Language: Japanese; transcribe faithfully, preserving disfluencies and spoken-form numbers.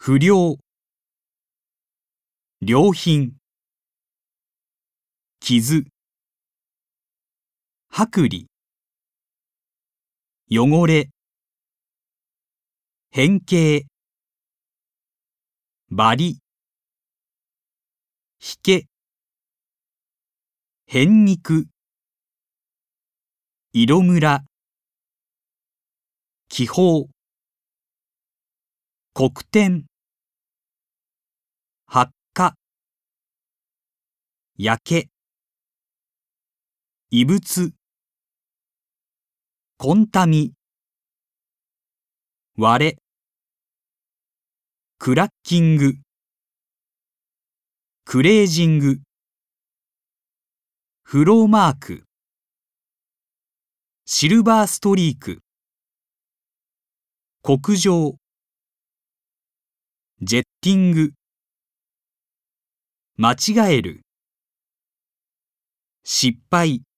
不良、良品、傷、剥離、汚れ、変形、バリ、引け、変肉、色ムラ、気泡、黒点、発火、焼け、異物、コンタミ、割れ、クラッキング、クレージング、フローマーク、シルバーストリーク、黒状、ジェッティング、間違える、失敗。